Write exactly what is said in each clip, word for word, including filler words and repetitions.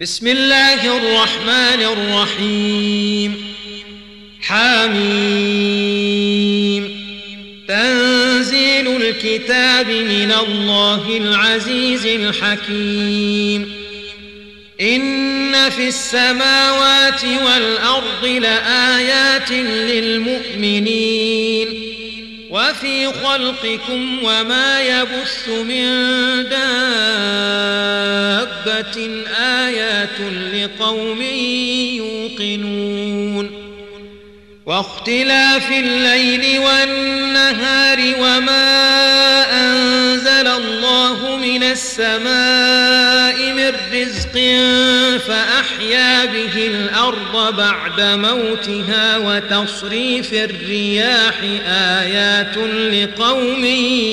بسم الله الرحمن الرحيم. حميم. تنزيل الكتاب من الله العزيز الحكيم. إن في السماوات والأرض لآيات للمؤمنين وفي خلقكم وما يبث من دابة آيات لقوم يوقنون. واختلاف الليل والنهار وما أنزل الله من السماء من رزق فأحيا به الأرض بعد موتها وتصريف الرياح آيات لقوم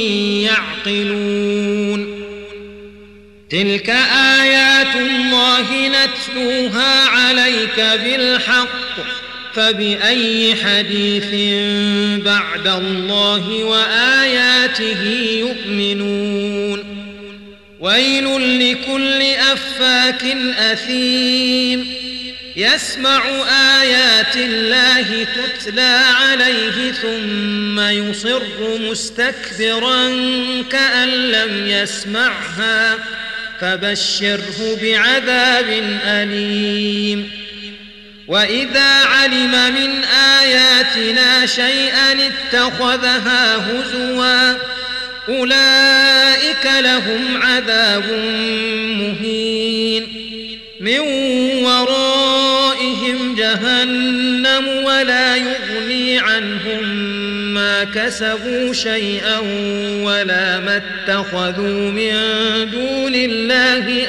يعقلون. تلك آيات الله نتلوها عليك بالحق فبأي حديث بعد الله وآياته يؤمنون. ويل لكل أفاك أثيم يسمع آيات الله تتلى عليه ثم يصر مستكبرا كأن لم يسمعها فبشره بعذاب أليم. وإذا علم من آياتنا شيئا اتخذها هزوا أولئك لهم عذاب مهين. من ورائهم جهنم ولا يغني عنهم ما كسبوا شيئا ولا ما اتخذوا من دون الله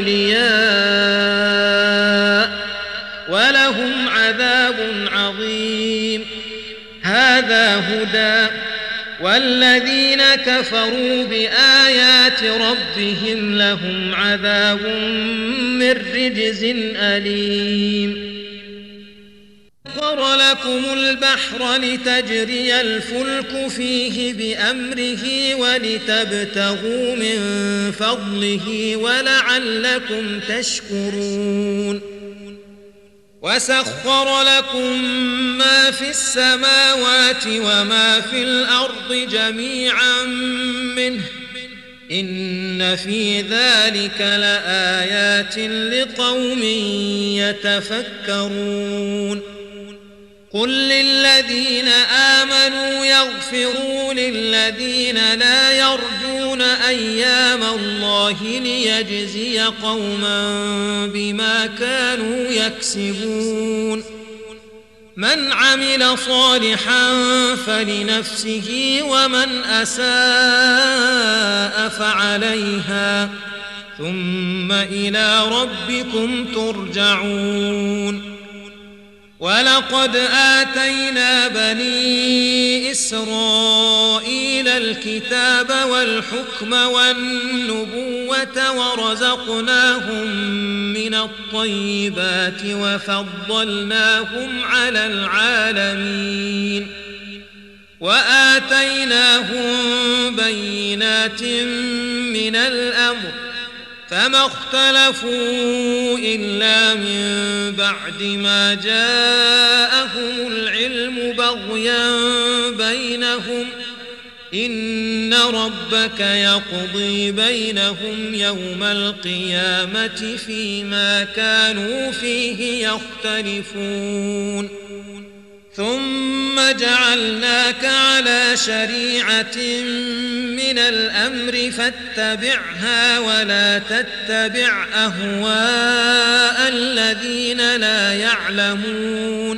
أولياء ولهم عذاب عظيم. هذا هدى والذين كفروا بآيات ربهم لهم عذاب من رجز أليم. سخر لكم البحر لتجري الفلك فيه بأمره ولتبتغوا من فضله ولعلكم تشكرون. وسخر لكم ما في السماوات وما في الأرض جميعا منه إن في ذلك لآيات لقوم يتفكرون. قل للذين آمنوا يغفروا للذين لا يرجون أيام الله ليجزي قوما بما كانوا يكسبون. من عمل صالحا فلنفسه ومن أساء فعليها ثم إلى ربكم ترجعون. ولقد آتينا بني إسرائيل الكتاب والحكم والنبوة ورزقناهم من الطيبات وفضلناهم على العالمين وآتيناهم بينات من الأمر فما اختلفوا إلا من بعد ما جاءهم العلم بغيا بينهم إن ربك يقضي بينهم يوم القيامة فيما كانوا فيه يختلفون. ثم جعلناك على شريعة من الأمر فاتبعها ولا تتبع أهواء الذين لا يعلمون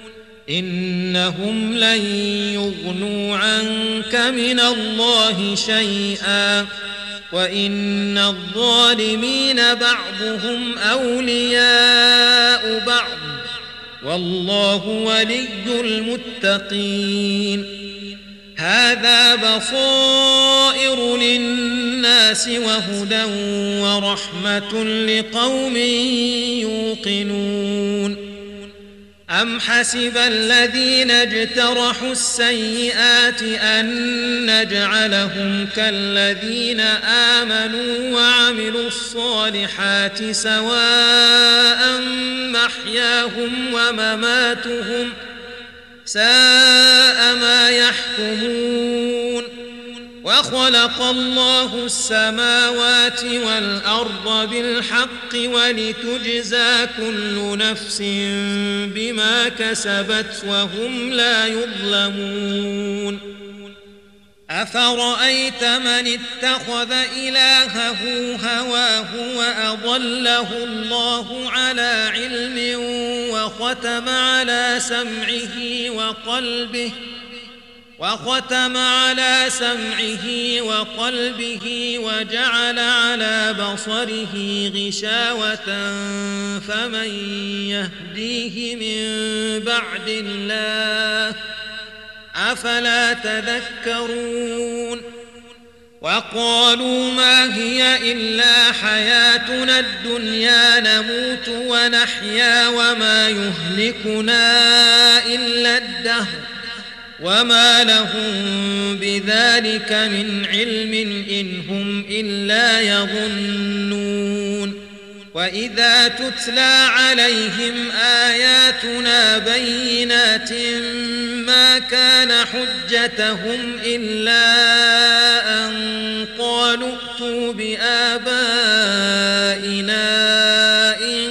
إنهم لن يغنوا عنك من الله شيئا وإن الظالمين بعضهم أولياء بعض والله ولي المتقين. هذا بصائر للناس وهدى ورحمة لقوم يوقنون. أم حسب الذين اجترحوا السيئات أن نجعلهم كالذين آمنوا وعملوا الصالحات سواء محياهم ومماتهم ساء ما يحكمون وخلق الله السماوات والأرض بالحق ولتجزى كل نفس بما كسبت وهم لا يظلمون أفرأيت من اتخذ إلهه هواه وأضله الله على علم وختم على سمعه وقلبه وختم على سمعه وقلبه وجعل على بصره غشاوة فمن يهديه من بعد الله أفلا تذكرون وقالوا ما هي إلا حياتنا الدنيا نموت ونحيا وما يهلكنا إلا الدهر وما لهم بذلك من علم إن هم إلا يظنون وإذا تتلى عليهم آياتنا بينات ما كان حجتهم إلا أن قالوا ائتوا بآبائنا إن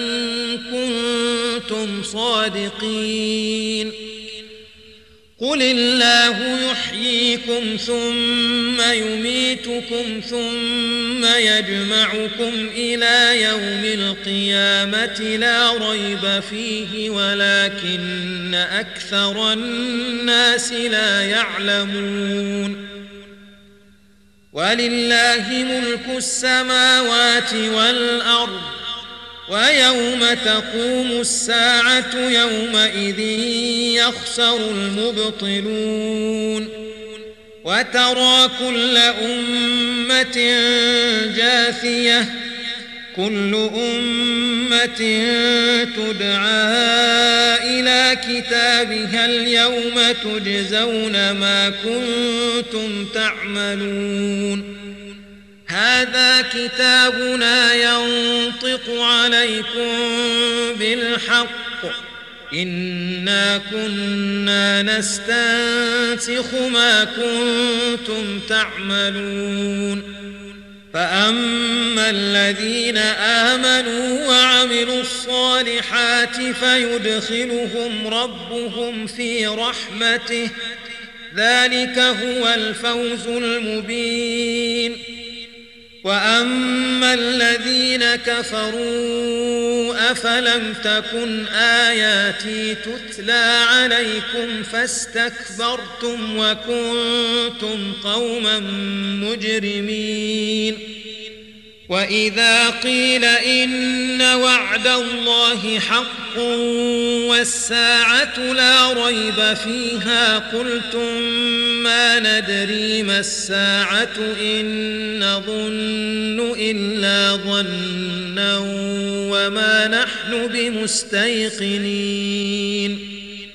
كنتم صادقين قل الله يحييكم ثم يميتكم ثم يجمعكم إلى يوم القيامة لا ريب فيه ولكن أكثر الناس لا يعلمون ولله ملك السماوات والأرض ويوم تقوم الساعة يومئذ يخسر المبطلون وترى كل أمة جاثية كل أمة تدعى إلى كتابها اليوم تجزون ما كنتم تعملون هذا كتابنا ينطق عليكم بالحق إنا كنا نستنسخ ما كنتم تعملون فأما الذين آمنوا وعملوا الصالحات فيدخلهم ربهم في رحمته ذلك هو الفوز المبين وأما الذين كفروا أفلم تكن آياتي تتلى عليكم فاستكبرتم وكنتم قوما مجرمين وإذا قيل إن وعد الله حق والساعة لا ريب فيها قلتم ما ندري ما الساعة إن نظن إلا ظنا وما نحن بمستيقنين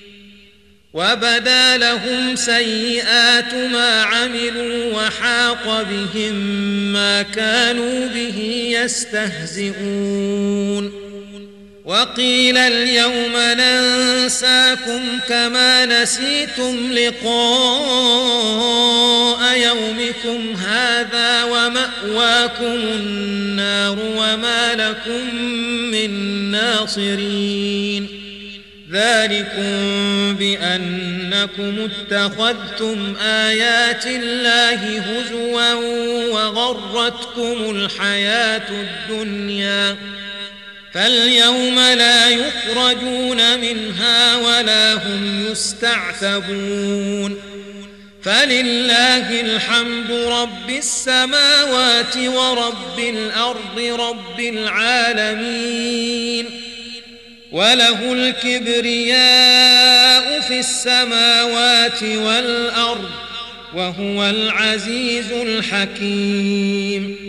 وبدا لهم سيئات ما عملوا وحاق بهم ما كانوا به يستهزئون وقيل اليوم ننساكم كما نسيتم لقاء يومكم هذا ومأواكم النار وما لكم من ناصرين ذلكم بأنكم اتخذتم آيات الله هزوا وغرتكم الحياة الدنيا فاليوم لا يخرجون منها ولا هم يستعتبون فلله الحمد رب السماوات ورب الأرض رب العالمين وله الكبرياء في السماوات والأرض وهو العزيز الحكيم